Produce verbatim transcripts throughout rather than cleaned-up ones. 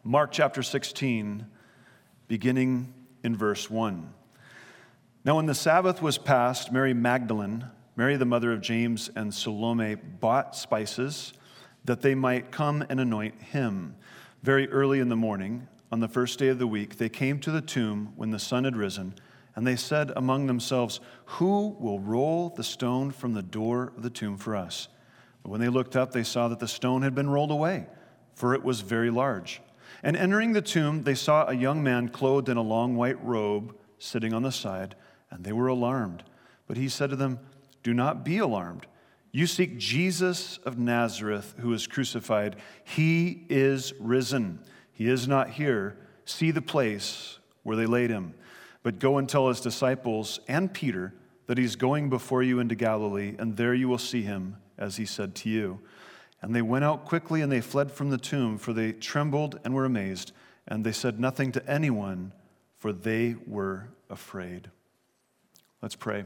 Mark chapter sixteen, beginning in verse one. Now when the Sabbath was past, Mary Magdalene, Mary the mother of James, and Salome bought spices that they might come and anoint him. Very early in the morning, on the first day of the week, they came to the tomb when the sun had risen, and they said among themselves, "Who will roll the stone from the door of the tomb for us?" But when they looked up, they saw that the stone had been rolled away, for it was very large. And entering the tomb, they saw a young man clothed in a long white robe sitting on the side, and they were alarmed. But he said to them, "Do not be alarmed. You seek Jesus of Nazareth, who was crucified. He is risen. He is not here. See the place where they laid him. But go and tell his disciples and Peter that he's going before you into Galilee, and there you will see him, as he said to you." And they went out quickly, and they fled from the tomb, for they trembled and were amazed. And they said nothing to anyone, for they were afraid. Let's pray.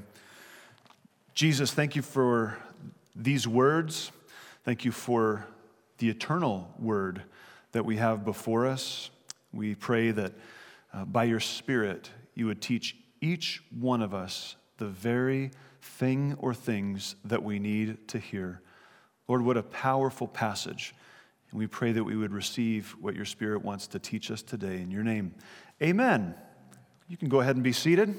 Jesus, thank you for these words. Thank you for the eternal word that we have before us. We pray that uh, by your Spirit, you would teach each one of us the very thing or things that we need to hear. Lord, what a powerful passage. And we pray that we would receive what your Spirit wants to teach us today. In your name, amen. You can go ahead and be seated.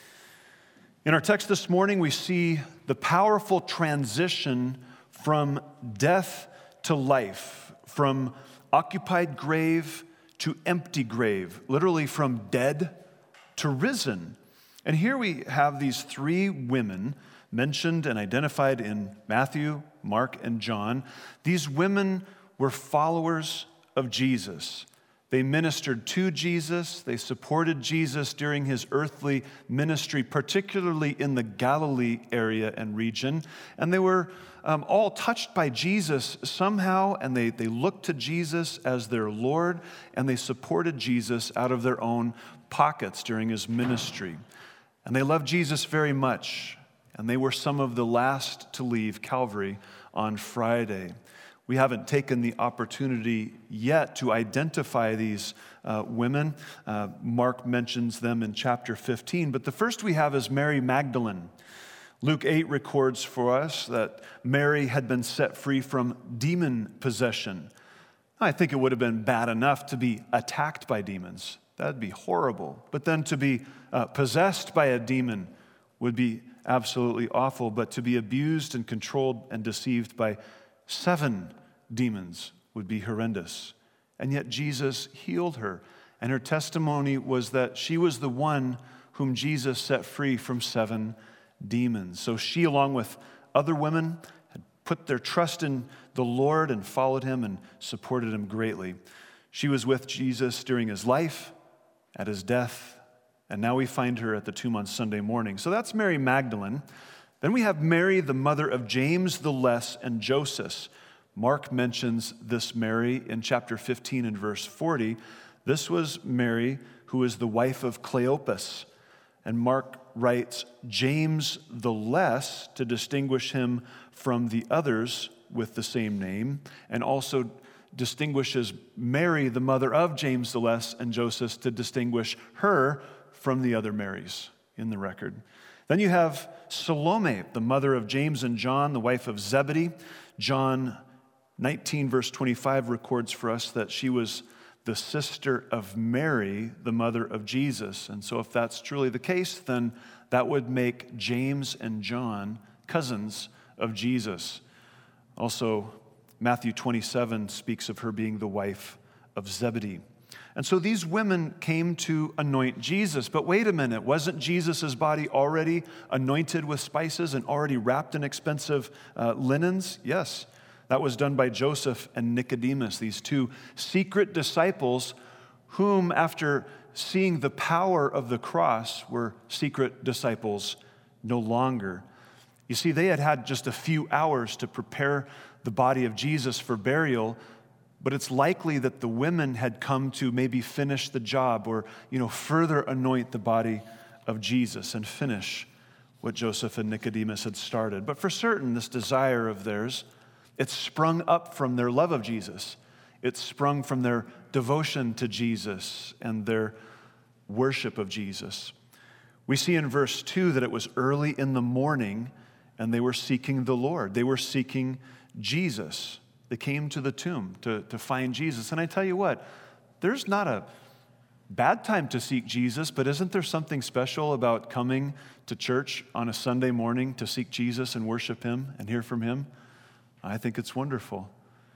In our text this morning, we see the powerful transition from death to life, from occupied grave to empty grave, literally from dead to risen. And here we have these three women mentioned and identified in Matthew, Mark, and John. These women were followers of Jesus. They ministered to Jesus. They supported Jesus during his earthly ministry, particularly in the Galilee area and region. And they were um, all touched by Jesus somehow, and they, they looked to Jesus as their Lord, and they supported Jesus out of their own pockets during his ministry. And they loved Jesus very much, and they were some of the last to leave Calvary on Friday. We haven't taken the opportunity yet to identify these uh, women. Uh, Mark mentions them in chapter fifteen, but the first we have is Mary Magdalene. Luke eight records for us that Mary had been set free from demon possession. I think it would have been bad enough to be attacked by demons. That'd be horrible. But then to be uh, possessed by a demon would be absolutely awful. But to be abused and controlled and deceived by seven demons would be horrendous. And yet Jesus healed her. And her testimony was that she was the one whom Jesus set free from seven demons. So she, along with other women, had put their trust in the Lord and followed him and supported him greatly. She was with Jesus during his life, at his death, and now we find her at the tomb on Sunday morning. So that's Mary Magdalene. Then we have Mary, the mother of James the Less and Joseph. Mark mentions this Mary in chapter fifteen and verse forty. This was Mary, who was the wife of Cleopas. And Mark writes James the Less to distinguish him from the others with the same name, and also distinguishes Mary, the mother of James the Less and Joseph, to distinguish her from the other Marys in the record. Then you have Salome, the mother of James and John, the wife of Zebedee. John nineteen, verse twenty-five records for us that she was the sister of Mary, the mother of Jesus. And so if that's truly the case, then that would make James and John cousins of Jesus. Also, Matthew twenty-seven speaks of her being the wife of Zebedee. And so these women came to anoint Jesus. But wait a minute, wasn't Jesus' body already anointed with spices and already wrapped in expensive uh, linens? Yes, that was done by Joseph and Nicodemus, these two secret disciples whom, after seeing the power of the cross, were secret disciples no longer. You see, they had had just a few hours to prepare the body of Jesus for burial, but it's likely that the women had come to maybe finish the job or, you know, further anoint the body of Jesus and finish what Joseph and Nicodemus had started. But for certain, this desire of theirs, it sprung up from their love of Jesus. It sprung from their devotion to Jesus and their worship of Jesus. We see in verse two that it was early in the morning and they were seeking the Lord. They were seeking Jesus. They came to the tomb to, to find Jesus. And I tell you what, there's not a bad time to seek Jesus, but isn't there something special about coming to church on a Sunday morning to seek Jesus and worship Him and hear from Him? I think it's wonderful.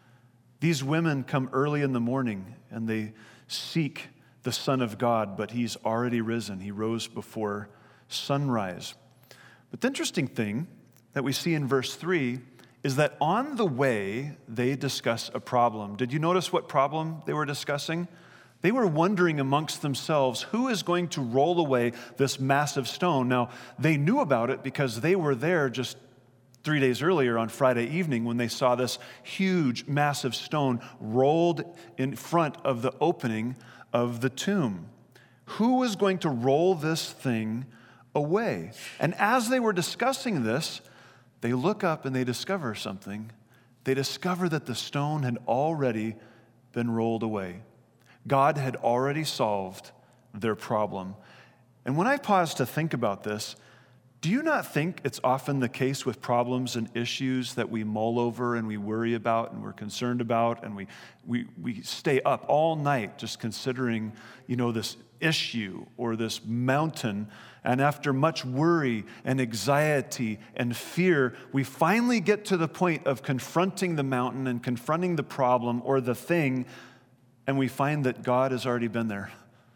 These women come early in the morning and they seek the Son of God, but He's already risen. He rose before sunrise. But the interesting thing that we see in verse three is that on the way, they discuss a problem. Did you notice what problem they were discussing? They were wondering amongst themselves, who is going to roll away this massive stone? Now, they knew about it because they were there just three days earlier on Friday evening when they saw this huge, massive stone rolled in front of the opening of the tomb. Who was going to roll this thing away? And as they were discussing this, they look up and they discover something. They discover that the stone had already been rolled away. God had already solved their problem. And when I pause to think about this, do you not think it's often the case with problems and issues that we mull over and we worry about and we're concerned about and we we we stay up all night just considering, you know, this issue or this mountain, and after much worry and anxiety and fear, we finally get to the point of confronting the mountain and confronting the problem or the thing, and we find that God has already been there.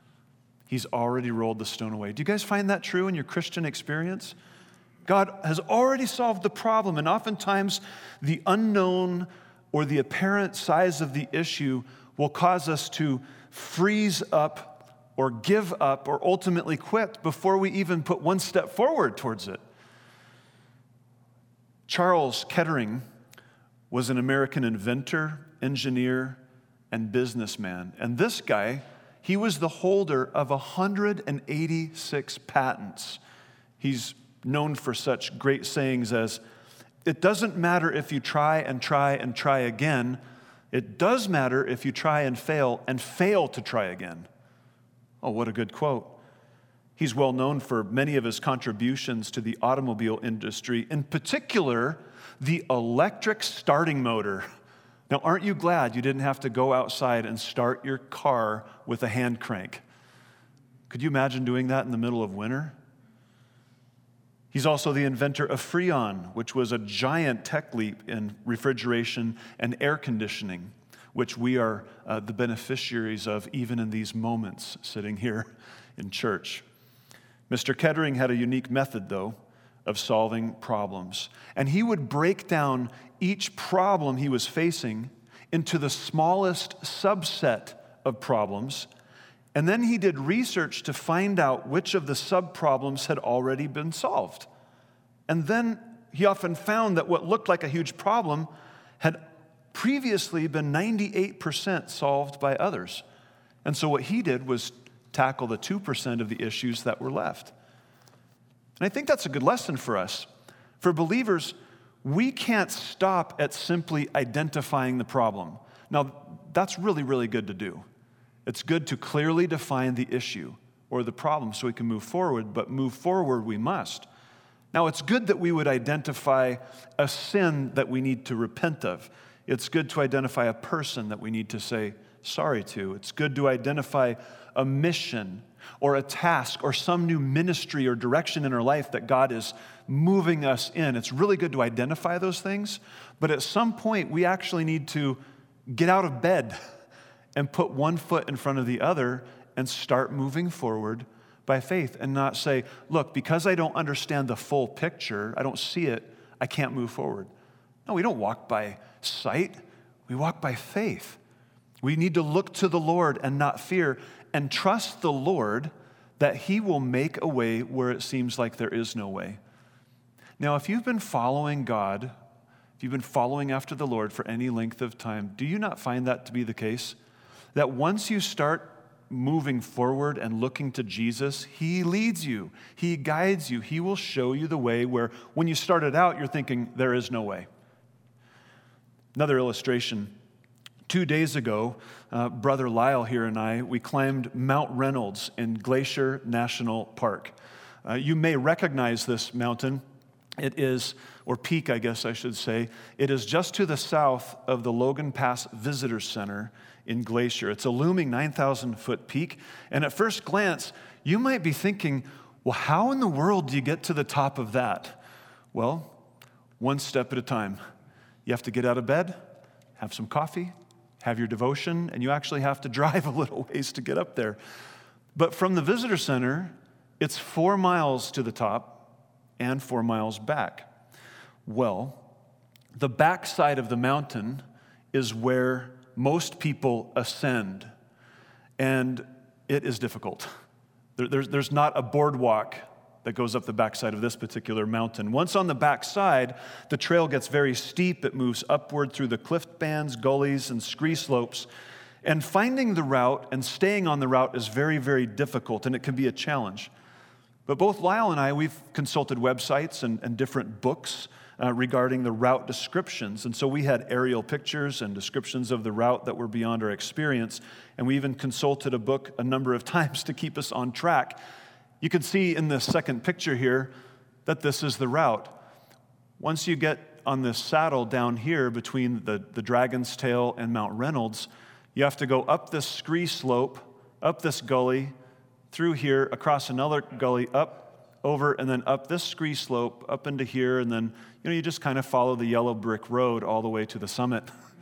He's already rolled the stone away. Do you guys find that true in your Christian experience? God has already solved the problem, and oftentimes the unknown or the apparent size of the issue will cause us to freeze up or give up or ultimately quit before we even put one step forward towards it. Charles Kettering was an American inventor, engineer, and businessman. And this guy, he was the holder of one hundred eighty-six patents. He's known for such great sayings as, "It doesn't matter if you try and try and try again. It does matter if you try and fail and fail to try again." Oh, what a good quote. He's well known for many of his contributions to the automobile industry, in particular, the electric starting motor. Now, aren't you glad you didn't have to go outside and start your car with a hand crank? Could you imagine doing that in the middle of winter? He's also the inventor of Freon, which was a giant tech leap in refrigeration and air conditioning, which we are uh, the beneficiaries of even in these moments sitting here in church. Mister Kettering had a unique method, though, of solving problems. And he would break down each problem he was facing into the smallest subset of problems, and then he did research to find out which of the sub-problems had already been solved. And then he often found that what looked like a huge problem had previously been ninety-eight percent solved by others. And so what he did was tackle the two percent of the issues that were left. And I think that's a good lesson for us. For believers, we can't stop at simply identifying the problem. Now, that's really, really good to do. It's good to clearly define the issue or the problem so we can move forward, but move forward we must. Now, it's good that we would identify a sin that we need to repent of. It's good to identify a person that we need to say sorry to. It's good to identify a mission or a task or some new ministry or direction in our life that God is moving us in. It's really good to identify those things, but at some point we actually need to get out of bed and put one foot in front of the other and start moving forward by faith and not say, look, because I don't understand the full picture, I don't see it, I can't move forward. No, we don't walk by sight, we walk by faith. We need to look to the Lord and not fear and trust the Lord that He will make a way where it seems like there is no way. Now, if you've been following God, if you've been following after the Lord for any length of time, do you not find that to be the case? That once you start moving forward and looking to Jesus, He leads you, He guides you, He will show you the way where when you started out, you're thinking, there is no way. Another illustration Two days ago, uh, Brother Lyle here and I, we climbed Mount Reynolds in Glacier National Park. Uh, you may recognize this mountain. It is, or peak, I guess I should say, it is just to the south of the Logan Pass Visitor Center in Glacier. It's a looming nine thousand foot peak, and at first glance, you might be thinking, well, how in the world do you get to the top of that? Well, one step at a time. You have to get out of bed, have some coffee, have your devotion, and you actually have to drive a little ways to get up there. But from the visitor center, it's four miles to the top and four miles back. Well, the backside of the mountain is where most people ascend, and it is difficult. There, there's, there's not a boardwalk that goes up the backside of this particular mountain. Once on the backside, the trail gets very steep. It moves upward through the cliff bands, gullies, and scree slopes. And finding the route and staying on the route is very, very difficult, and it can be a challenge. But both Lyle and I, we've consulted websites and, and different books uh, regarding the route descriptions. And so we had aerial pictures and descriptions of the route that were beyond our experience. And we even consulted a book a number of times to keep us on track. You can see in this second picture here that this is the route. Once you get on this saddle down here between the, the Dragon's Tail and Mount Reynolds, you have to go up this scree slope, up this gully, through here, across another gully, up, over, and then up this scree slope, up into here, and then you know you just kind of follow the yellow brick road all the way to the summit.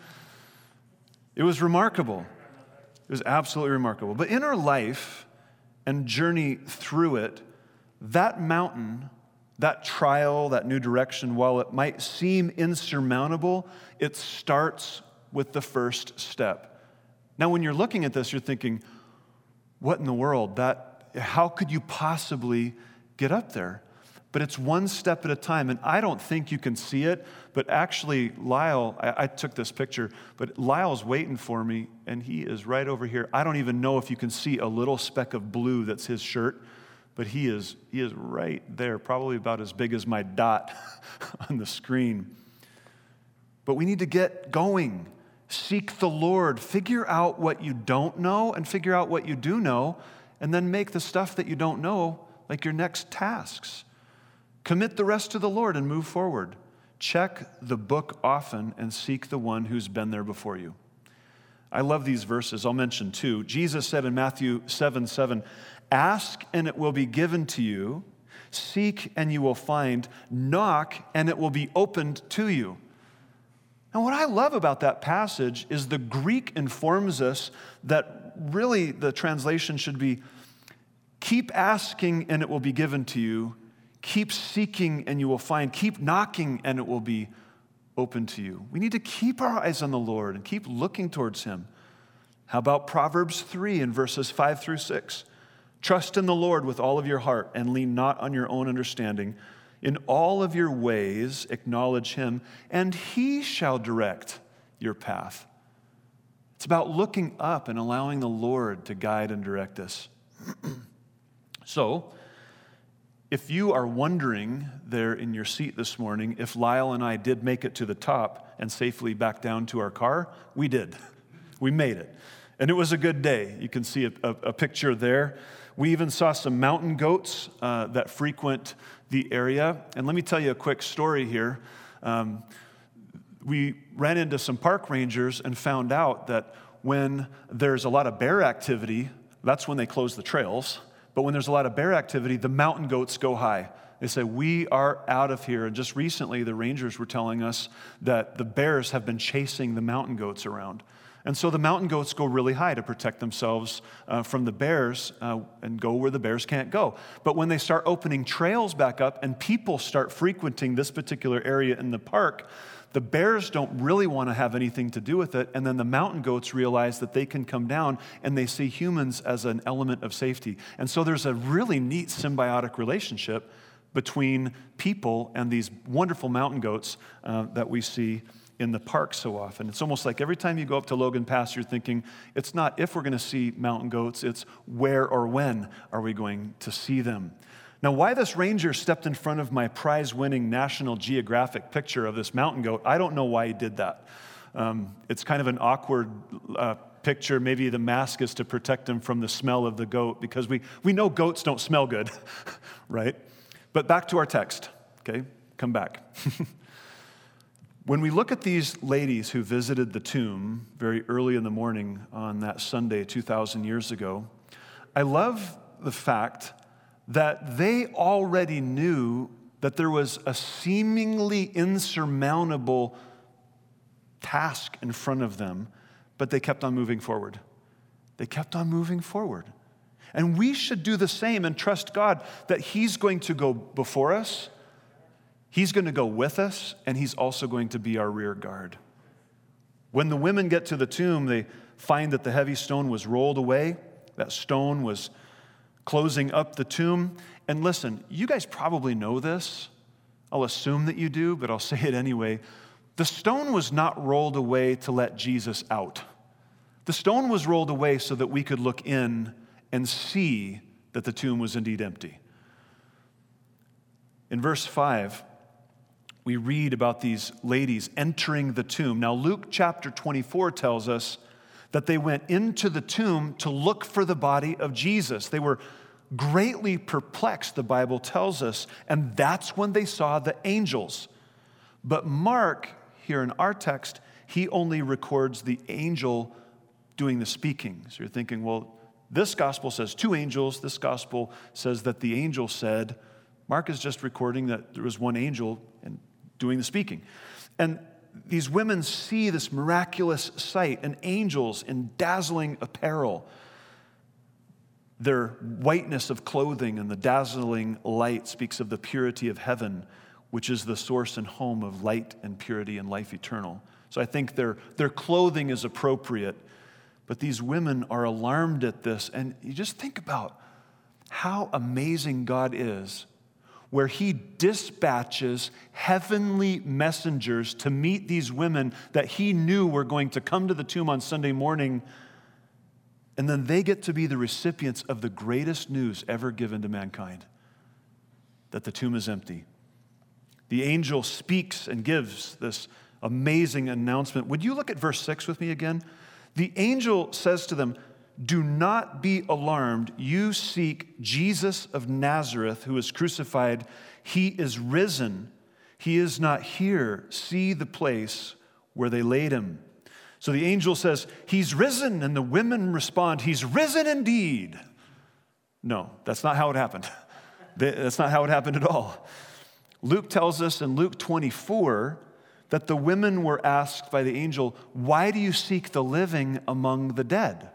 It was remarkable. It was absolutely remarkable. But in our life and journey through it, that mountain, that trial, that new direction, while it might seem insurmountable, it starts with the first step. Now, when you're looking at this, you're thinking, what in the world? That, how could you possibly get up there? But it's one step at a time, and I don't think you can see it, but actually, Lyle, I, I took this picture, but Lyle's waiting for me, and he is right over here. I don't even know if you can see a little speck of blue that's his shirt, but he is, he is right there, probably about as big as my dot on the screen. But we need to get going. Seek the Lord. Figure out what you don't know and figure out what you do know, and then make the stuff that you don't know like your next tasks. Commit the rest to the Lord and move forward. Check the book often and seek the one who's been there before you. I love these verses. I'll mention two. Jesus said in Matthew seven seven, "Ask and it will be given to you. Seek and you will find. Knock and it will be opened to you." And what I love about that passage is the Greek informs us that really the translation should be, keep asking and it will be given to you. Keep seeking and you will find. Keep knocking and it will be open to you. We need to keep our eyes on the Lord and keep looking towards him. How about Proverbs three in verses five through six? Trust in the Lord with all of your heart and lean not on your own understanding. In all of your ways acknowledge him, and he shall direct your path. It's about looking up and allowing the Lord to guide and direct us. So, if you are wondering there in your seat this morning if Lyle and I did make it to the top and safely back down to our car, we did. We made it. And it was a good day. You can see a, a, a picture there. We even saw some mountain goats uh, that frequent the area. And let me tell you a quick story here. Um, we ran into some park rangers and found out that when there's a lot of bear activity, that's when they close the trails. But when there's a lot of bear activity, the mountain goats go high. They say, we are out of here. And just recently, the rangers were telling us that the bears have been chasing the mountain goats around. And so the mountain goats go really high to protect themselves uh, from the bears uh, and go where the bears can't go. But when they start opening trails back up and people start frequenting this particular area in the park, the bears don't really want to have anything to do with it. And then the mountain goats realize that they can come down and they see humans as an element of safety. And so there's a really neat symbiotic relationship between people and these wonderful mountain goats uh, that we see in the park so often. It's almost like every time you go up to Logan Pass, you're thinking, it's not if we're going to see mountain goats, it's where or when are we going to see them. Now, why this ranger stepped in front of my prize-winning National Geographic picture of this mountain goat, I don't know why he did that. Um, it's kind of an awkward uh, picture. Maybe the mask is to protect them from the smell of the goat, because we, we know goats don't smell good, right? But back to our text, okay? Come back. When we look at these ladies who visited the tomb very early in the morning on that Sunday two thousand years ago, I love the fact that they already knew that there was a seemingly insurmountable task in front of them, but they kept on moving forward. They kept on moving forward. And we should do the same and trust God that He's going to go before us, He's going to go with us, and He's also going to be our rear guard. When the women get to the tomb, they find that the heavy stone was rolled away. That stone was closing up the tomb. And listen, you guys probably know this. I'll assume that you do, but I'll say it anyway. The stone was not rolled away to let Jesus out. The stone was rolled away so that we could look in and see that the tomb was indeed empty. In verse five, we read about these ladies entering the tomb. Now, Luke chapter twenty-four tells us that they went into the tomb to look for the body of Jesus. They were greatly perplexed, the Bible tells us, and that's when they saw the angels. But Mark, here in our text, he only records the angel doing the speaking. So you're thinking, well, this gospel says two angels. This gospel says that the angel said. Mark is just recording that there was one angel and doing the speaking. And these women see this miraculous sight, and angels in dazzling apparel. Their whiteness of clothing and the dazzling light speaks of the purity of heaven, which is the source and home of light and purity and life eternal. So I think their, their clothing is appropriate, but these women are alarmed at this. And you just think about how amazing God is, where He dispatches heavenly messengers to meet these women that He knew were going to come to the tomb on Sunday morning, and then they get to be the recipients of the greatest news ever given to mankind, that the tomb is empty. The angel speaks and gives this amazing announcement. Would you look at verse six with me again? The angel says to them, "Do not be alarmed. You seek Jesus of Nazareth, who is crucified. He is risen. He is not here. See the place where they laid him." So the angel says, "He's risen." And the women respond, "He's risen indeed." No, that's not how it happened. That's not how it happened at all. Luke tells us in Luke twenty-four that the women were asked by the angel, "Why do you seek the living among the dead?"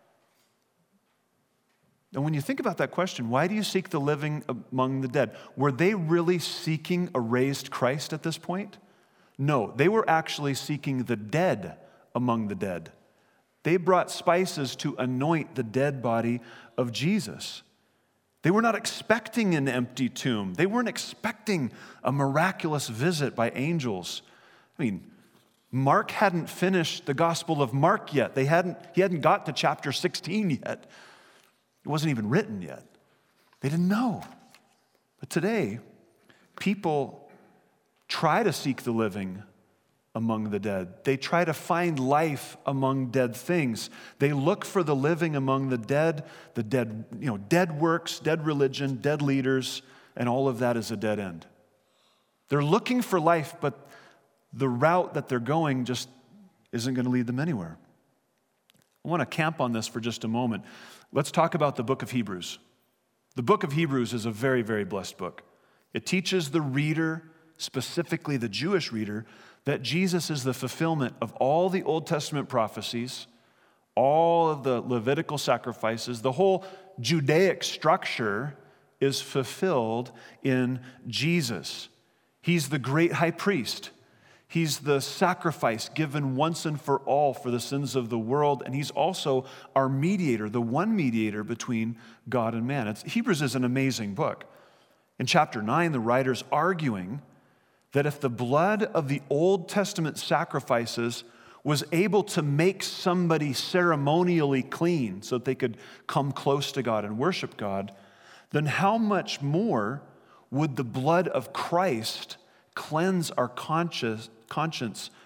And when you think about that question, why do you seek the living among the dead? Were they really seeking a raised Christ at this point? No, they were actually seeking the dead among the dead. They brought spices to anoint the dead body of Jesus. They were not expecting an empty tomb. They weren't expecting a miraculous visit by angels. I mean, Mark hadn't finished the Gospel of Mark yet. They hadn't, he hadn't got to chapter sixteen yet. It wasn't even written yet. They didn't know. But today, people try to seek the living among the dead. They try to find life among dead things. They look for the living among the dead, the dead, you know, dead works, dead religion, dead leaders, and all of that is a dead end. They're looking for life, but the route that they're going just isn't going to lead them anywhere. I want to camp on this for just a moment. Let's talk about the book of Hebrews. The book of Hebrews is a very, very blessed book. It teaches the reader, specifically the Jewish reader, that Jesus is the fulfillment of all the Old Testament prophecies, all of the Levitical sacrifices. The whole Judaic structure is fulfilled in Jesus. He's the great high priest. He's the sacrifice given once and for all for the sins of the world, and He's also our mediator, the one mediator between God and man. It's, Hebrews is an amazing book. In chapter nine, the writer's arguing that if the blood of the Old Testament sacrifices was able to make somebody ceremonially clean so that they could come close to God and worship God, then how much more would the blood of Christ cleanse our conscience, conscience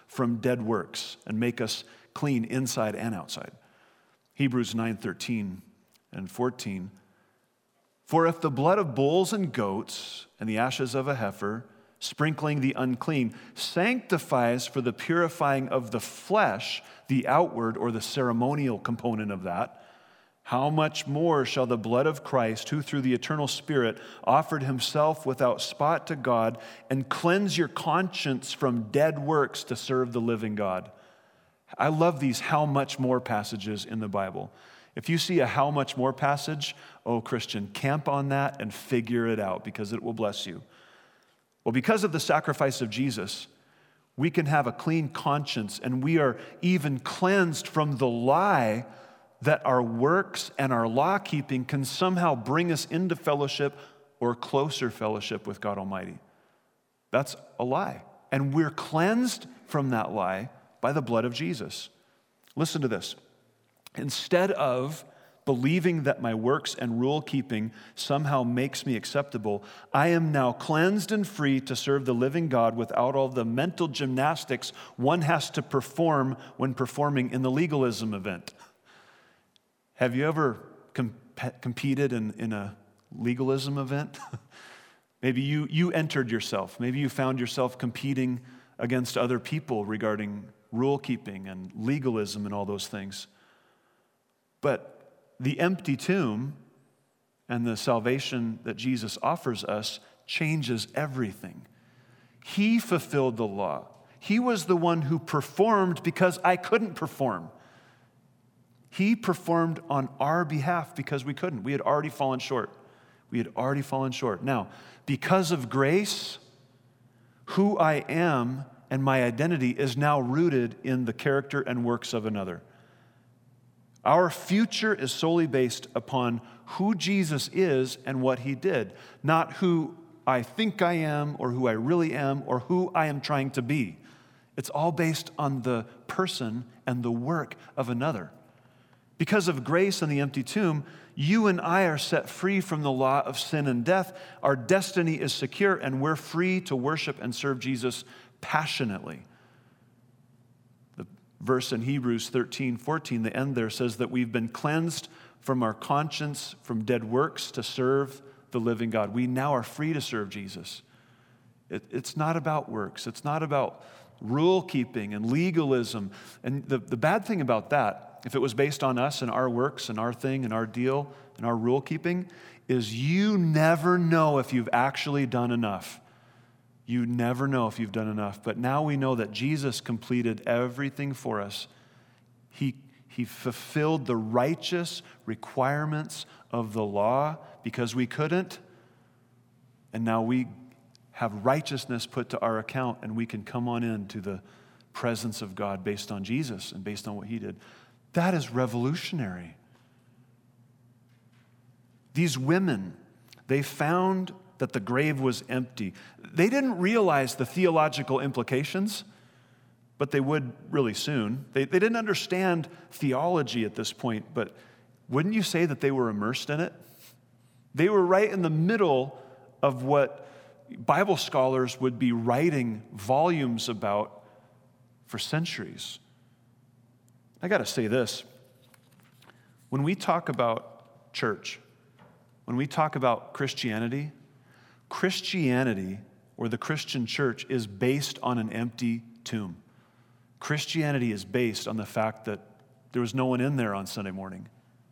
from dead works and make us clean inside and outside. Hebrews nine thirteen and fourteen. For if the blood of bulls and goats and the ashes of a heifer, sprinkling the unclean, sanctifies for the purifying of the flesh, the outward or the ceremonial component of that, how much more shall the blood of Christ, who through the eternal Spirit offered himself without spot to God, and cleanse your conscience from dead works to serve the living God? I love these how much more passages in the Bible. If you see a how much more passage, oh Christian, camp on that and figure it out because it will bless you. Well, because of the sacrifice of Jesus, we can have a clean conscience, and we are even cleansed from the lie that our works and our law-keeping can somehow bring us into fellowship or closer fellowship with God Almighty. That's a lie. And we're cleansed from that lie by the blood of Jesus. Listen to this. Instead of believing that my works and rule-keeping somehow makes me acceptable, I am now cleansed and free to serve the living God without all the mental gymnastics one has to perform when performing in the legalism event. Have you ever comp- competed in, in a legalism event? Maybe you, you entered yourself. Maybe you found yourself competing against other people regarding rule-keeping and legalism and all those things. But the empty tomb and the salvation that Jesus offers us changes everything. He fulfilled the law. He was the one who performed because I couldn't perform. He performed on our behalf because we couldn't. We had already fallen short. We had already fallen short. Now, because of grace, who I am and my identity is now rooted in the character and works of another. Our future is solely based upon who Jesus is and what he did, not who I think I am or who I really am or who I am trying to be. It's all based on the person and the work of another. Because of grace and the empty tomb, you and I are set free from the law of sin and death. Our destiny is secure, and we're free to worship and serve Jesus passionately. The verse in Hebrews thirteen fourteen, the end there says that we've been cleansed from our conscience, from dead works, to serve the living God. We now are free to serve Jesus. It, it's not about works. It's not about rule-keeping and legalism. And the, the bad thing about that, if it was based on us and our works and our thing and our deal and our rule-keeping, is you never know if you've actually done enough. You never know if you've done enough. But now we know that Jesus completed everything for us. He, he fulfilled the righteous requirements of the law because we couldn't. And now we have righteousness put to our account, and we can come on into the presence of God based on Jesus and based on what he did. That is revolutionary. These women, they found that the grave was empty. They didn't realize the theological implications, but they would really soon. They, they didn't understand theology at this point, but wouldn't you say that they were immersed in it? They were right in the middle of what Bible scholars would be writing volumes about for centuries. I got to say this. When we talk about church, when we talk about Christianity, Christianity, or the Christian church, is based on an empty tomb. Christianity is based on the fact that there was no one in there on Sunday morning.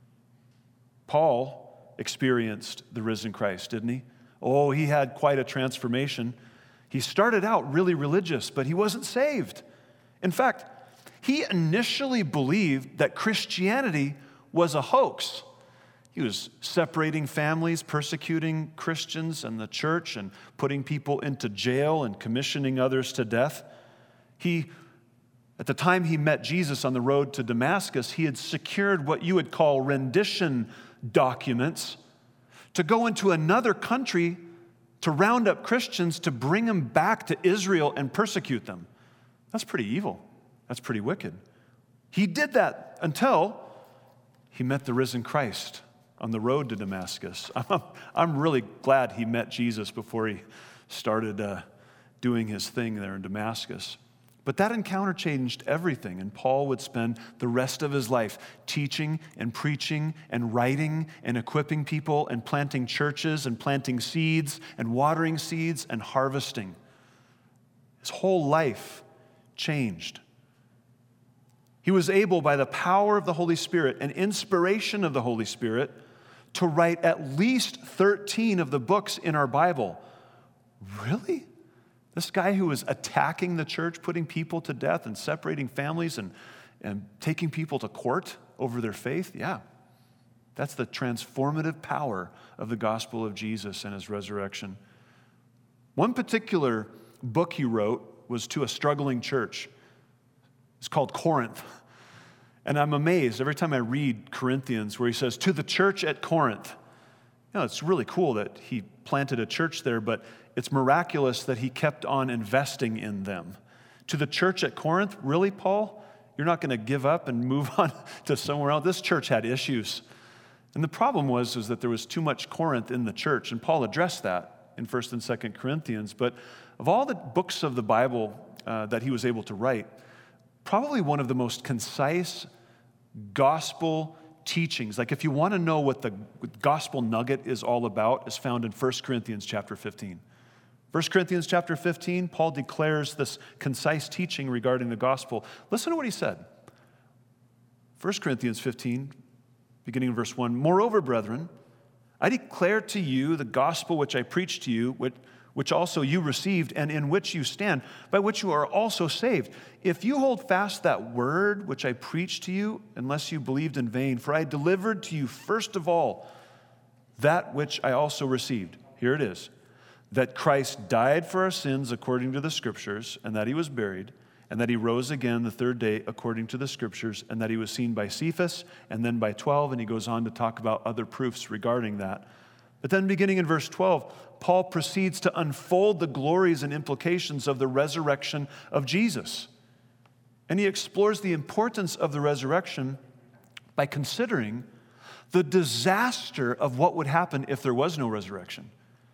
Paul experienced the risen Christ, didn't he? Oh, he had quite a transformation. He started out really religious, but he wasn't saved. In fact, he initially believed that Christianity was a hoax. He was separating families, persecuting Christians and the church, and putting people into jail and commissioning others to death. He, at the time he met Jesus on the road to Damascus, he had secured what you would call rendition documents to go into another country to round up Christians to bring them back to Israel and persecute them. That's pretty evil. That's pretty wicked. He did that until he met the risen Christ on the road to Damascus. I'm, I'm really glad he met Jesus before he started uh, doing his thing there in Damascus. But that encounter changed everything, and Paul would spend the rest of his life teaching and preaching and writing and equipping people and planting churches and planting seeds and watering seeds and harvesting. His whole life changed. He was able, by the power of the Holy Spirit and inspiration of the Holy Spirit, to write at least thirteen of the books in our Bible. Really? This guy who was attacking the church, putting people to death and separating families and, and taking people to court over their faith? Yeah. That's the transformative power of the gospel of Jesus and his resurrection. One particular book he wrote was to a struggling church. It's called Corinth. And I'm amazed every time I read Corinthians where he says, to the church at Corinth. You know, it's really cool that he planted a church there, but it's miraculous that he kept on investing in them. To the church at Corinth, really, Paul? You're not going to give up and move on to somewhere else? This church had issues. And the problem was, was that there was too much Corinth in the church, and Paul addressed that in First and Second Corinthians. But of all the books of the Bible uh, that he was able to write, probably one of the most concise gospel teachings, like if you want to know what the gospel nugget is all about, is found in First Corinthians chapter fifteen. First Corinthians chapter fifteen, Paul declares this concise teaching regarding the gospel. Listen to what he said. First Corinthians fifteen, beginning in verse one, moreover, brethren, I declare to you the gospel which I preached to you, which, which also you received and in which you stand, by which you are also saved. If you hold fast that word which I preached to you, unless you believed in vain, for I delivered to you first of all that which I also received. Here it is. That Christ died for our sins according to the Scriptures, and that he was buried, and that he rose again the third day according to the Scriptures, and that he was seen by Cephas, and then by twelve, and he goes on to talk about other proofs regarding that. But then beginning in verse twelve, Paul proceeds to unfold the glories and implications of the resurrection of Jesus. And he explores the importance of the resurrection by considering the disaster of what would happen if there was no resurrection.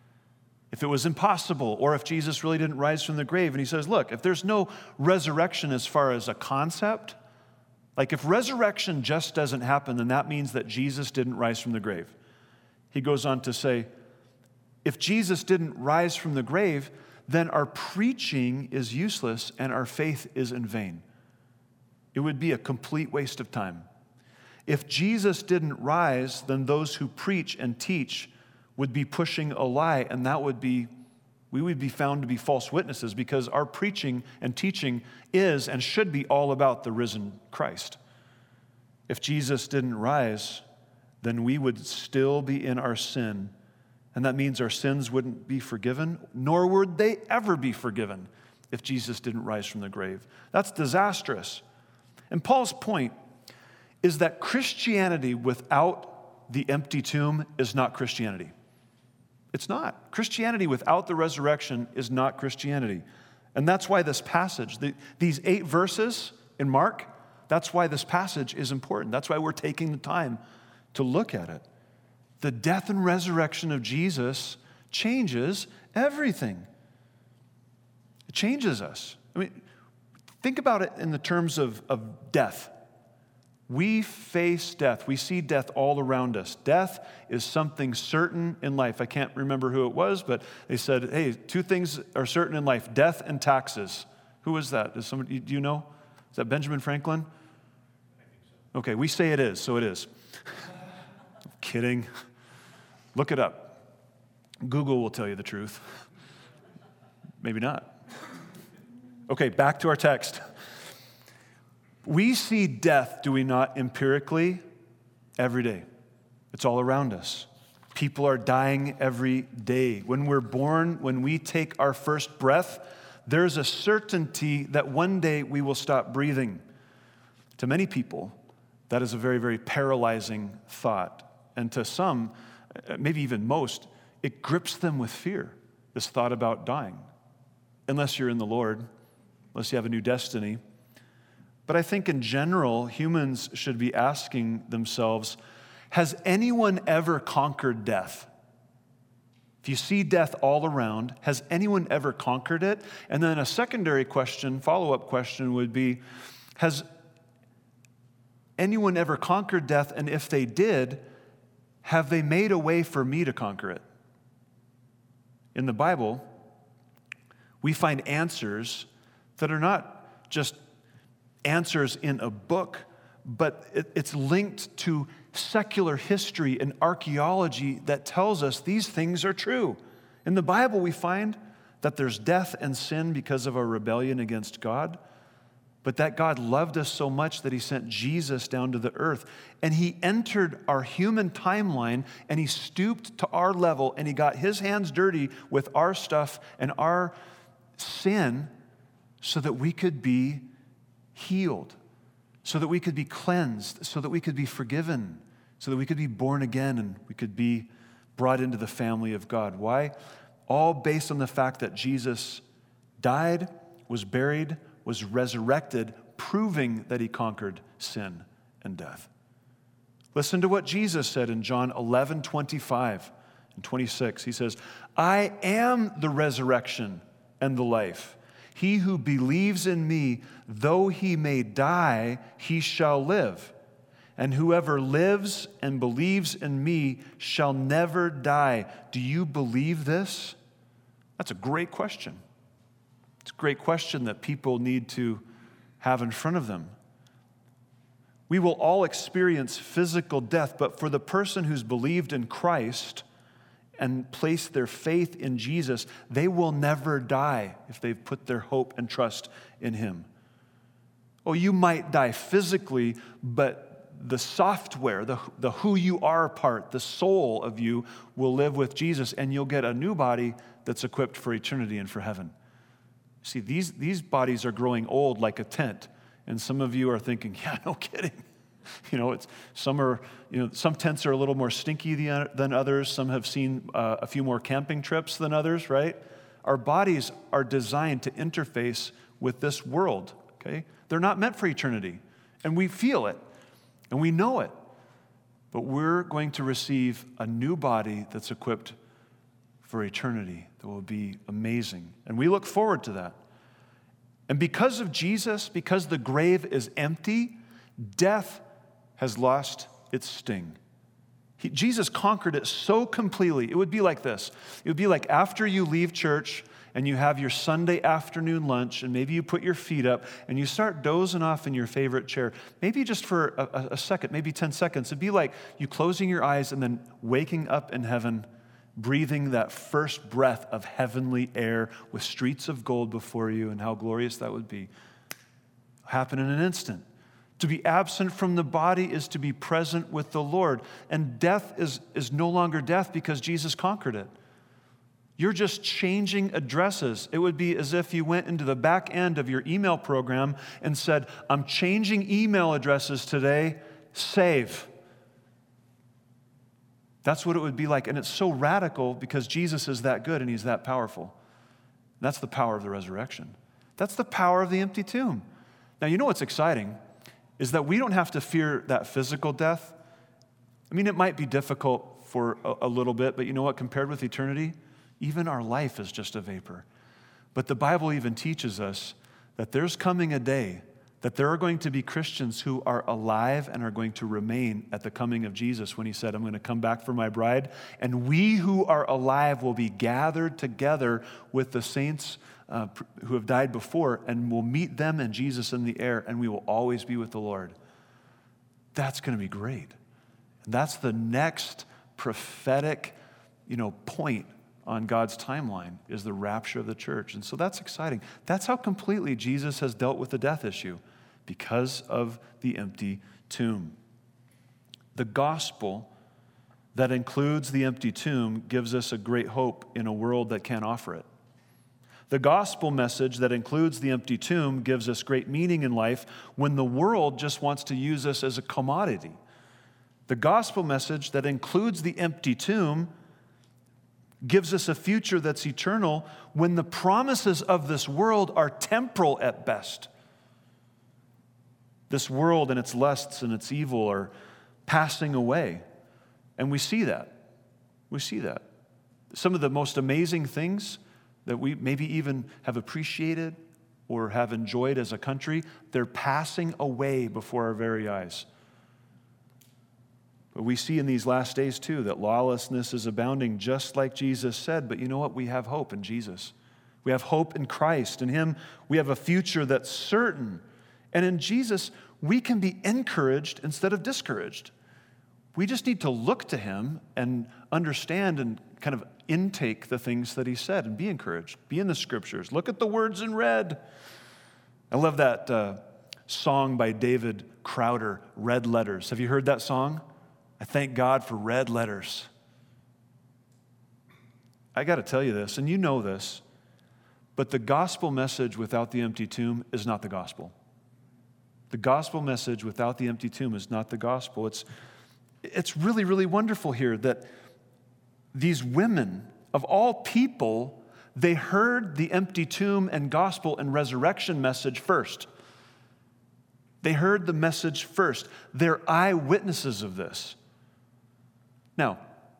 If it was impossible, or if Jesus really didn't rise from the grave. And he says, look, if there's no resurrection as far as a concept, like if resurrection just doesn't happen, then that means that Jesus didn't rise from the grave. He goes on to say, if Jesus didn't rise from the grave, then our preaching is useless and our faith is in vain. It would be a complete waste of time. If Jesus didn't rise, then those who preach and teach would be pushing a lie, and that would be, we would be found to be false witnesses, because our preaching and teaching is and should be all about the risen Christ. If Jesus didn't rise, then we would still be in our sin, and that means our sins wouldn't be forgiven, nor would they ever be forgiven if Jesus didn't rise from the grave. That's disastrous. And Paul's point is that Christianity without the empty tomb is not Christianity. It's not. Christianity without the resurrection is not Christianity. And that's why this passage, the, these eight verses in Mark, that's why this passage is important. That's why we're taking the time to look at it. The death and resurrection of Jesus changes everything. It changes us. I mean, think about it in the terms of, of death. We face death. We see death all around us. Death is something certain in life. I can't remember who it was, but they said, hey, two things are certain in life, death and taxes. Who was that? Is somebody, do you know? Is that Benjamin Franklin? I think so. Okay, we say it is, so it is. I'm kidding. Look it up. Google will tell you the truth. Maybe not. Okay, back to our text. We see death, do we not, empirically, every day. It's all around us. People are dying every day. When we're born, when we take our first breath, there's a certainty that one day we will stop breathing. To many people, that is a very, very paralyzing thought. And to some, maybe even most, it grips them with fear, this thought about dying. Unless you're in the Lord, unless you have a new destiny. But I think in general, humans should be asking themselves, has anyone ever conquered death? If you see death all around, has anyone ever conquered it? And then a secondary question, follow-up question would be, has anyone ever conquered death? And if they did, have they made a way for me to conquer it? In the Bible, we find answers that are not just answers in a book, but it, it's linked to secular history and archaeology that tells us these things are true. In the Bible, we find that there's death and sin because of our rebellion against God, but that God loved us so much that he sent Jesus down to the earth, and he entered our human timeline, and he stooped to our level, and he got his hands dirty with our stuff and our sin so that we could be healed, so that we could be cleansed, so that we could be forgiven, so that we could be born again and we could be brought into the family of God. Why? All based on the fact that Jesus died, was buried, was resurrected, proving that he conquered sin and death. Listen to what Jesus said in John eleven, twenty-five and twenty-six. He says, I am the resurrection and the life. He who believes in me, though he may die, he shall live. And whoever lives and believes in me shall never die. Do you believe this? That's a great question. It's a great question that people need to have in front of them. We will all experience physical death, but for the person who's believed in Christ and placed their faith in Jesus, they will never die if they've put their hope and trust in him. Oh, you might die physically, but the software, the, the who you are part, the soul of you will live with Jesus, and you'll get a new body that's equipped for eternity and for heaven. See, these, these bodies are growing old like a tent, and some of you are thinking, yeah, no kidding. You know, it's some are, you know, some tents are a little more stinky than others. Some have seen uh, a few more camping trips than others, right? Our bodies are designed to interface with this world, okay? They're not meant for eternity, and we feel it, and we know it. But we're going to receive a new body that's equipped for eternity that will be amazing. And we look forward to that. And because of Jesus, because the grave is empty, death has lost its sting. He, Jesus conquered it so completely. It would be like this. It would be like after you leave church and you have your Sunday afternoon lunch, and maybe you put your feet up and you start dozing off in your favorite chair, maybe just for a, a second, maybe ten seconds. It'd be like you closing your eyes and then waking up in heaven, breathing that first breath of heavenly air with streets of gold before you, and how glorious that would be. Happen in an instant. To be absent from the body is to be present with the Lord. And death is, is no longer death because Jesus conquered it. You're just changing addresses. It would be as if you went into the back end of your email program and said, I'm changing email addresses today, save. That's what it would be like. And it's so radical because Jesus is that good and he's that powerful. That's the power of the resurrection. That's the power of the empty tomb. Now, you know what's exciting is that we don't have to fear that physical death. I mean, it might be difficult for a, a little bit, but you know what? Compared with eternity, even our life is just a vapor. But the Bible even teaches us that there's coming a day that there are going to be Christians who are alive and are going to remain at the coming of Jesus when he said, I'm going to come back for my bride. And we who are alive will be gathered together with the saints uh, who have died before, and we'll meet them and Jesus in the air, and we will always be with the Lord. That's going to be great. And that's the next prophetic, you know, point on God's timeline, is the rapture of the church. And so that's exciting. That's how completely Jesus has dealt with the death issue, because of the empty tomb. The gospel that includes the empty tomb gives us a great hope in a world that can't offer it. The gospel message that includes the empty tomb gives us great meaning in life when the world just wants to use us as a commodity. The gospel message that includes the empty tomb gives us a future that's eternal when the promises of this world are temporal at best. This world and its lusts and its evil are passing away. And we see that. We see that. Some of the most amazing things that we maybe even have appreciated or have enjoyed as a country, they're passing away before our very eyes. But we see in these last days too that lawlessness is abounding, just like Jesus said. But you know what? We have hope in Jesus. We have hope in Christ. In Him, we have a future that's certain. And in Jesus, we can be encouraged instead of discouraged. We just need to look to Him and understand and kind of intake the things that He said and be encouraged. Be in the Scriptures. Look at the words in red. I love that uh, song by David Crowder, Red Letters. Have you heard that song? I thank God for red letters. I got to tell you this, and you know this, but the gospel message without the empty tomb is not the gospel. The gospel message without the empty tomb is not the gospel. It's, it's really, really wonderful here that these women, of all people, they heard the empty tomb and gospel and resurrection message first. They heard the message first. They're eyewitnesses of this. Now,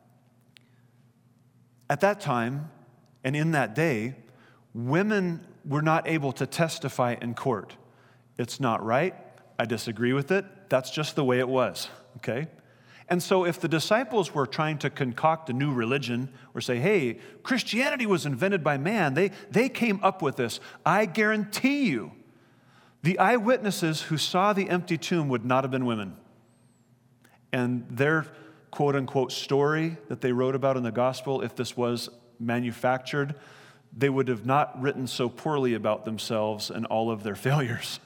at that time and in that day, women were not able to testify in court. It's not right. I disagree with it. That's just the way it was, okay? And so if the disciples were trying to concoct a new religion or say, hey, Christianity was invented by man, they, they came up with this, I guarantee you, the eyewitnesses who saw the empty tomb would not have been women. And their quote-unquote story that they wrote about in the gospel, if this was manufactured, they would have not written so poorly about themselves and all of their failures.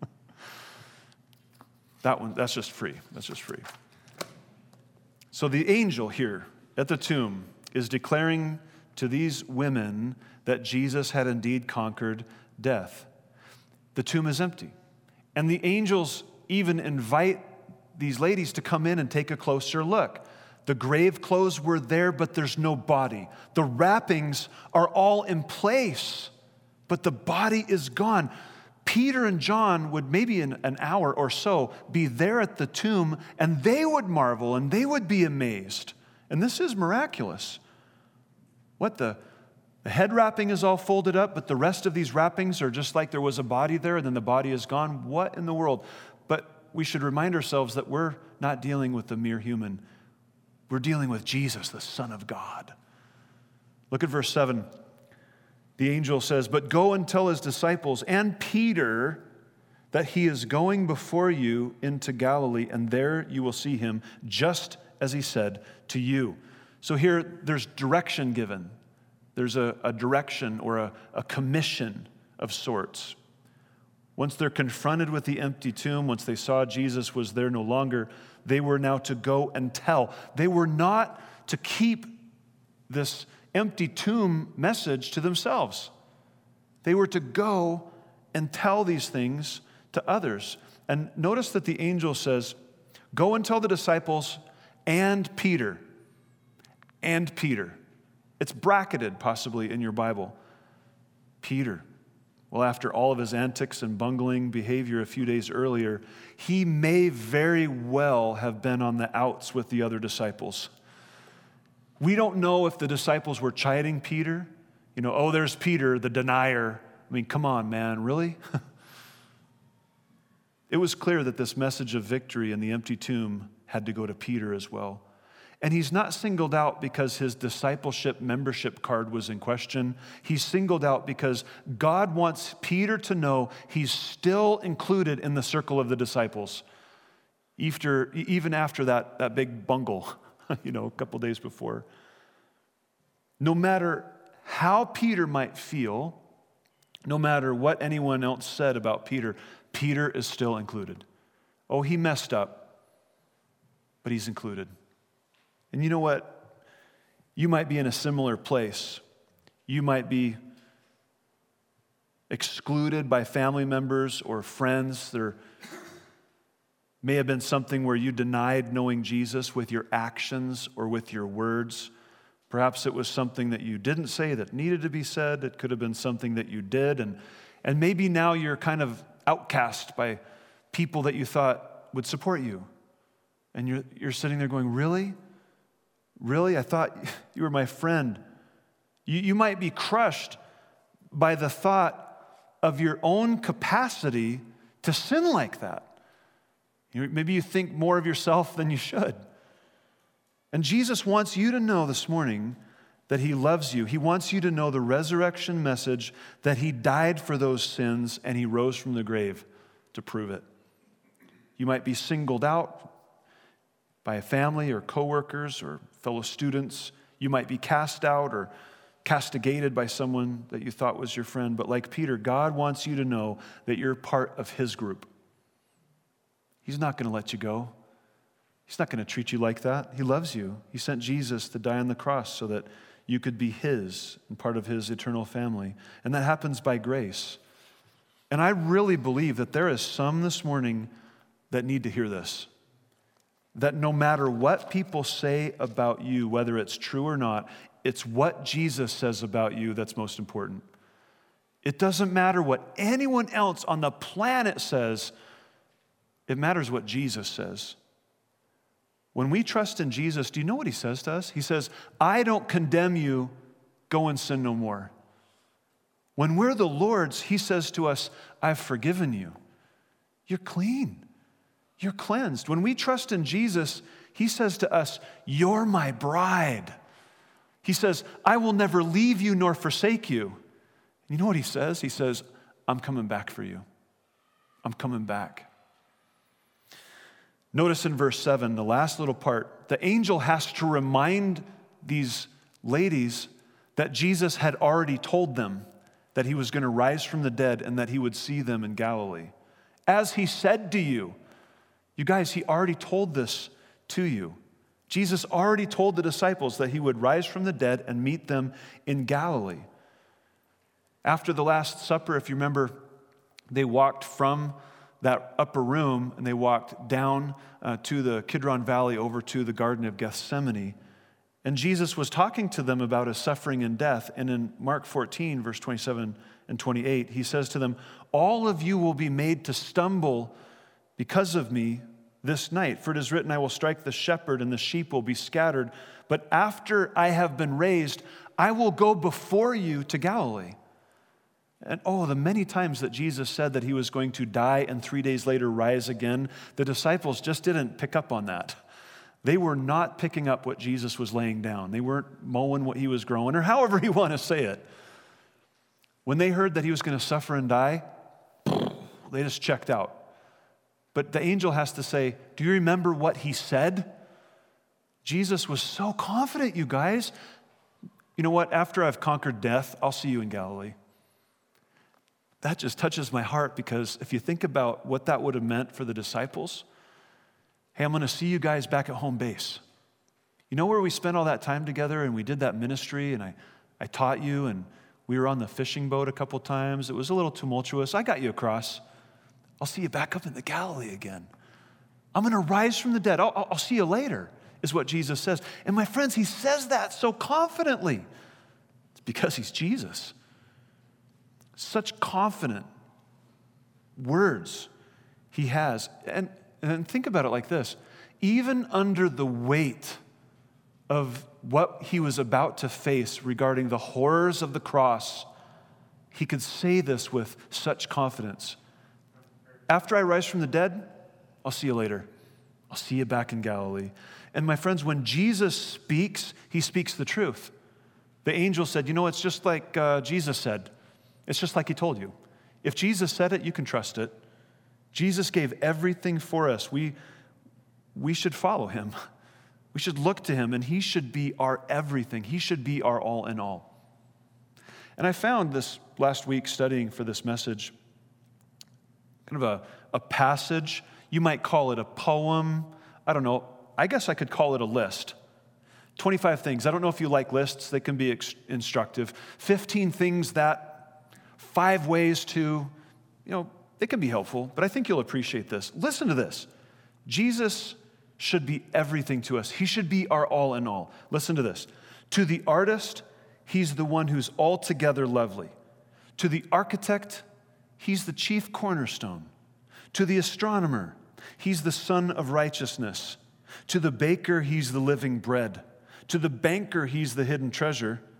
That one, that's just free. That's just free. So the angel here at the tomb is declaring to these women that Jesus had indeed conquered death. The tomb is empty. And the angels even invite these ladies to come in and take a closer look. The grave clothes were there, but there's no body. The wrappings are all in place, but the body is gone. Peter and John would maybe in an hour or so be there at the tomb, and they would marvel and they would be amazed. And this is miraculous. What the? The head wrapping is all folded up, but the rest of these wrappings are just like there was a body there and then the body is gone. What in the world? But we should remind ourselves that we're not dealing with the mere human. We're dealing with Jesus, the Son of God. Look at verse seven. The angel says, but go and tell his disciples and Peter that he is going before you into Galilee, and there you will see him, just as he said to you. So here there's direction given. There's a, a direction or a, a commission of sorts. Once they're confronted with the empty tomb, once they saw Jesus was there no longer, they were now to go and tell. They were not to keep this empty tomb message to themselves. They were to go and tell these things to others. And notice that the angel says, go and tell the disciples and Peter. And Peter. It's bracketed possibly in your Bible. Peter. Well, after all of his antics and bungling behavior a few days earlier, he may very well have been on the outs with the other disciples. We don't know if the disciples were chiding Peter. You know, oh, there's Peter, the denier. I mean, come on, man, really? It was clear that this message of victory in the empty tomb had to go to Peter as well. And he's not singled out because his discipleship membership card was in question. He's singled out because God wants Peter to know he's still included in the circle of the disciples, after, even after that, that big bungle, you know, a couple days before. No matter how Peter might feel, no matter what anyone else said about Peter, Peter is still included. Oh, he messed up, but he's included. And you know what? You might be in a similar place. You might be excluded by family members or friends. There may have been something where you denied knowing Jesus with your actions or with your words. Perhaps it was something that you didn't say that needed to be said. It could have been something that you did. And, and maybe now you're kind of outcast by people that you thought would support you. And you're, you're sitting there going, really? Really? I thought you were my friend. You, you might be crushed by the thought of your own capacity to sin like that. You know, maybe you think more of yourself than you should. And Jesus wants you to know this morning that he loves you. He wants you to know the resurrection message, that he died for those sins and he rose from the grave to prove it. You might be singled out by a family or coworkers or fellow students. You might be cast out or castigated by someone that you thought was your friend. But like Peter, God wants you to know that you're part of his group. He's not going to let you go. He's not going to treat you like that. He loves you. He sent Jesus to die on the cross so that you could be his and part of his eternal family. And that happens by grace. And I really believe that there is some this morning that need to hear this. That no matter what people say about you, whether it's true or not, it's what Jesus says about you that's most important. It doesn't matter what anyone else on the planet says. It matters what Jesus says. When we trust in Jesus, do you know what he says to us? He says, I don't condemn you, go and sin no more. When we're the Lord's, he says to us, I've forgiven you. You're clean. You're cleansed. When we trust in Jesus, he says to us, you're my bride. He says, I will never leave you nor forsake you. You know what he says? He says, I'm coming back for you. I'm coming back. Notice in verse seven, the last little part, the angel has to remind these ladies that Jesus had already told them that he was going to rise from the dead and that he would see them in Galilee. As he said to you, you guys, he already told this to you. Jesus already told the disciples that he would rise from the dead and meet them in Galilee. After the Last Supper, if you remember, they walked from that upper room and they walked down uh, to the Kidron Valley over to the Garden of Gethsemane. And Jesus was talking to them about his suffering and death. And in Mark fourteen, verse twenty-seven and twenty-eight, he says to them, all of you will be made to stumble because of me this night. For it is written, I will strike the shepherd and the sheep will be scattered. But after I have been raised, I will go before you to Galilee. And oh, the many times that Jesus said that he was going to die and three days later rise again, the disciples just didn't pick up on that. They were not picking up what Jesus was laying down. They weren't mowing what he was growing, or however you want to say it. When they heard that he was going to suffer and die, they just checked out. But the angel has to say, do you remember what he said? Jesus was so confident, you guys. You know what? After I've conquered death, I'll see you in Galilee. That just touches my heart, because if you think about what that would have meant for the disciples, hey, I'm going to see you guys back at home base. You know where we spent all that time together and we did that ministry and I, I taught you and we were on the fishing boat a couple times. It was a little tumultuous. I got you across. I'll see you back up in the Galilee again. I'm going to rise from the dead. I'll, I'll see you later, is what Jesus says. And my friends, he says that so confidently. It's because he's Jesus. Such confident words he has. And, and think about it like this. Even under the weight of what he was about to face regarding the horrors of the cross, he could say this with such confidence. After I rise from the dead, I'll see you later. I'll see you back in Galilee. And my friends, when Jesus speaks, he speaks the truth. The angel said, you know, it's just like uh, Jesus said. It's just like he told you. If Jesus said it, you can trust it. Jesus gave everything for us. We, we should follow him. We should look to him, and he should be our everything. He should be our all in all. And I found this last week studying for this message, kind of a, a passage. You might call it a poem. I don't know. I guess I could call it a list. twenty-five things. I don't know if you like lists. They can be ex- instructive. fifteen things that Five ways to, you know, it can be helpful, but I think you'll appreciate this. Listen to this. Jesus should be everything to us. He should be our all in all. Listen to this. To the artist, he's the one who's altogether lovely. To the architect, he's the chief cornerstone. To the astronomer, he's the sun of righteousness. To the baker, he's the living bread. To the banker, he's the hidden treasure.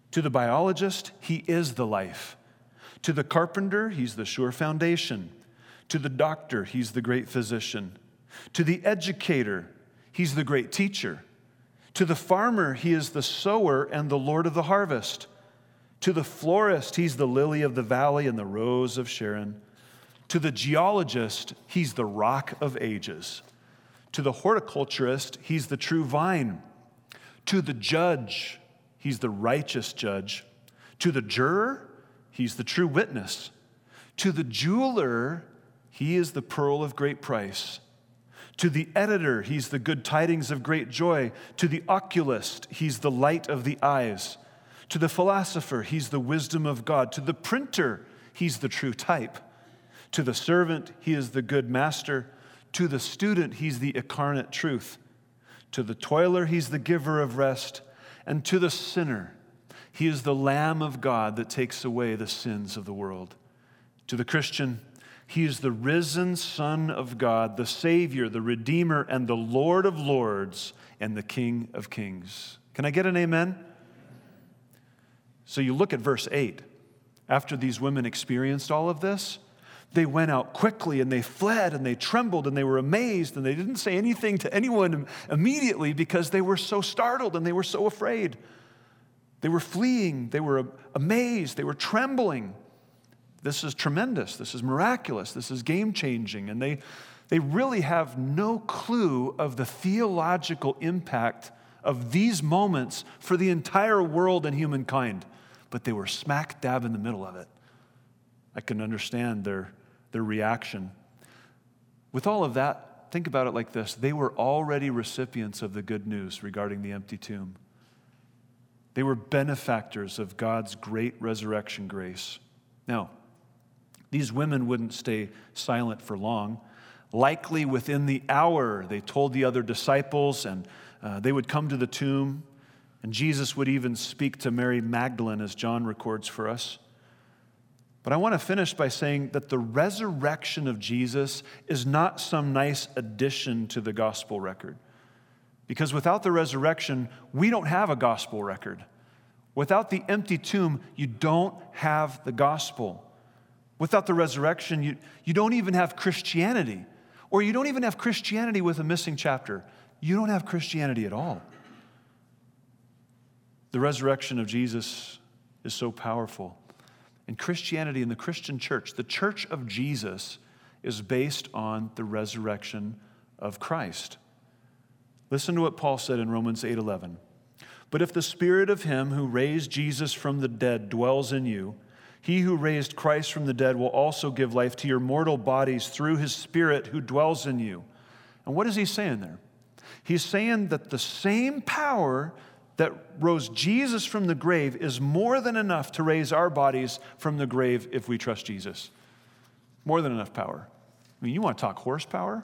To the biologist, he is the life. To the carpenter, he's the sure foundation. To the doctor, he's the great physician. To the educator, he's the great teacher. To the farmer, he is the sower and the Lord of the harvest. To the florist, he's the lily of the valley and the rose of Sharon. To the geologist, he's the rock of ages. To the horticulturist, he's the true vine. To the judge, he's the righteous judge. To the juror, he's the true witness. To the jeweler, he is the pearl of great price. To the editor, he's the good tidings of great joy. To the oculist, he's the light of the eyes. To the philosopher, he's the wisdom of God. To the printer, he's the true type. To the servant, he is the good master. To the student, he's the incarnate truth. To the toiler, he's the giver of rest. And to the sinner, he is the Lamb of God that takes away the sins of the world. To the Christian, he is the risen Son of God, the Savior, the Redeemer, and the Lord of lords, and the King of kings. Can I get an amen? So you look at verse eight. After these women experienced all of this, they went out quickly and they fled and they trembled and they were amazed and they didn't say anything to anyone immediately because they were so startled and they were so afraid. They were fleeing, they were amazed, they were trembling. This is tremendous, this is miraculous, this is game-changing, and they, they really have no clue of the theological impact of these moments for the entire world and humankind, but they were smack dab in the middle of it. I can understand their, their reaction. With all of that, think about it like this. They were already recipients of the good news regarding the empty tomb. They were benefactors of God's great resurrection grace. Now, these women wouldn't stay silent for long. Likely within the hour, they told the other disciples, and uh, they would come to the tomb, and Jesus would even speak to Mary Magdalene, as John records for us. But I want to finish by saying that the resurrection of Jesus is not some nice addition to the gospel record. Because without the resurrection, we don't have a gospel record. Without the empty tomb, you don't have the gospel. Without the resurrection, you, you don't even have Christianity. Or you don't even have Christianity with a missing chapter. You don't have Christianity at all. The resurrection of Jesus is so powerful. And Christianity and the Christian church, the church of Jesus, is based on the resurrection of Christ. Listen to what Paul said in Romans eight eleven. But if the spirit of him who raised Jesus from the dead dwells in you, he who raised Christ from the dead will also give life to your mortal bodies through his Spirit who dwells in you. And what is he saying there? He's saying that the same power that rose Jesus from the grave is more than enough to raise our bodies from the grave if we trust Jesus. More than enough power. I mean, you want to talk horsepower?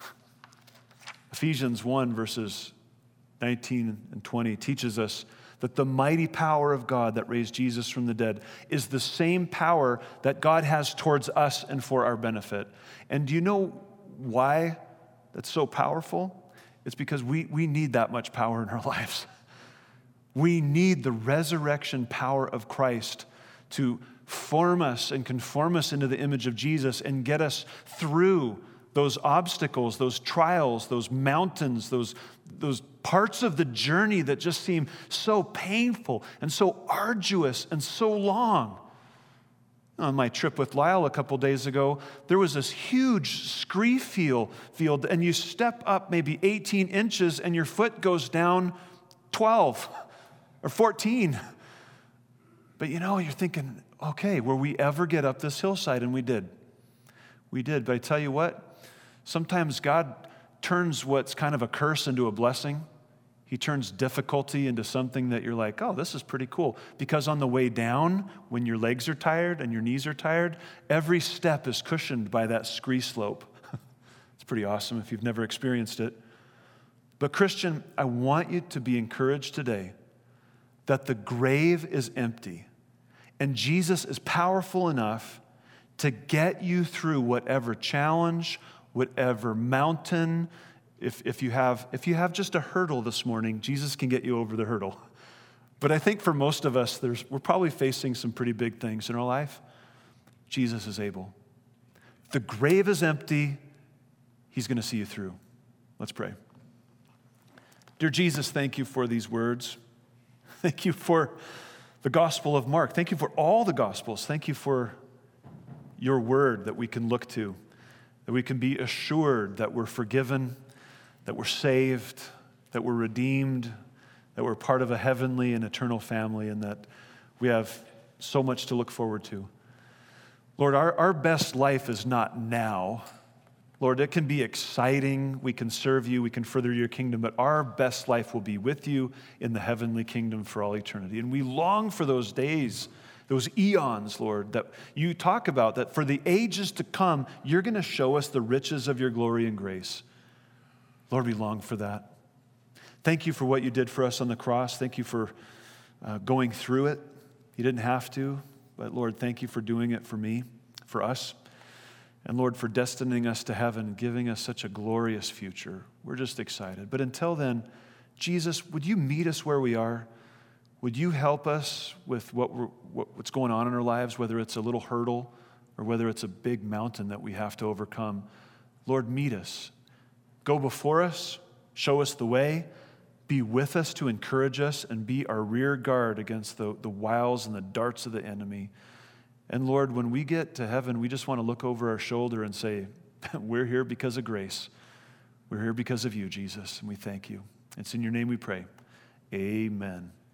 Ephesians one, verses nineteen and twenty teaches us that the mighty power of God that raised Jesus from the dead is the same power that God has towards us and for our benefit. And do you know why that's so powerful? It's because we, we need that much power in our lives. We need the resurrection power of Christ to form us and conform us into the image of Jesus and get us through those obstacles, those trials, those mountains, those, those parts of the journey that just seem so painful and so arduous and so long. On my trip with Lyle a couple days ago, there was this huge scree field, field, and you step up maybe eighteen inches and your foot goes down twelve or fourteen. But you know, you're thinking, okay, will we ever get up this hillside? And we did. We did. But I tell you what, sometimes God turns what's kind of a curse into a blessing. He turns difficulty into something that you're like, oh, this is pretty cool. Because on the way down, when your legs are tired and your knees are tired, every step is cushioned by that scree slope. It's pretty awesome if you've never experienced it. But Christian, I want you to be encouraged today that the grave is empty and Jesus is powerful enough to get you through whatever challenge, whatever mountain. If, if, you have, if you have just a hurdle this morning, Jesus can get you over the hurdle. But I think for most of us, there's, we're probably facing some pretty big things in our life. Jesus is able. If the grave is empty, he's going to see you through. Let's pray. Dear Jesus, thank you for these words. Thank you for the Gospel of Mark. Thank you for all the Gospels. Thank you for your word that we can look to, that we can be assured that we're forgiven, that we're saved, that we're redeemed, that we're part of a heavenly and eternal family, and that we have so much to look forward to. Lord, our, our best life is not now. Lord, it can be exciting. We can serve you. We can further your kingdom. But our best life will be with you in the heavenly kingdom for all eternity. And we long for those days, those eons, Lord, that you talk about, that for the ages to come, you're going to show us the riches of your glory and grace. Lord, we long for that. Thank you for what you did for us on the cross. Thank you for uh, going through it. You didn't have to, but Lord, thank you for doing it for me, for us. And Lord, for destining us to heaven, giving us such a glorious future. We're just excited. But until then, Jesus, would you meet us where we are? Would you help us with what we're, what, what's going on in our lives, whether it's a little hurdle or whether it's a big mountain that we have to overcome? Lord, meet us. Go before us. Show us the way. Be with us to encourage us and be our rear guard against the, the wiles and the darts of the enemy. And Lord, when we get to heaven, we just want to look over our shoulder and say, we're here because of grace. We're here because of you, Jesus, and we thank you. It's in your name we pray. Amen.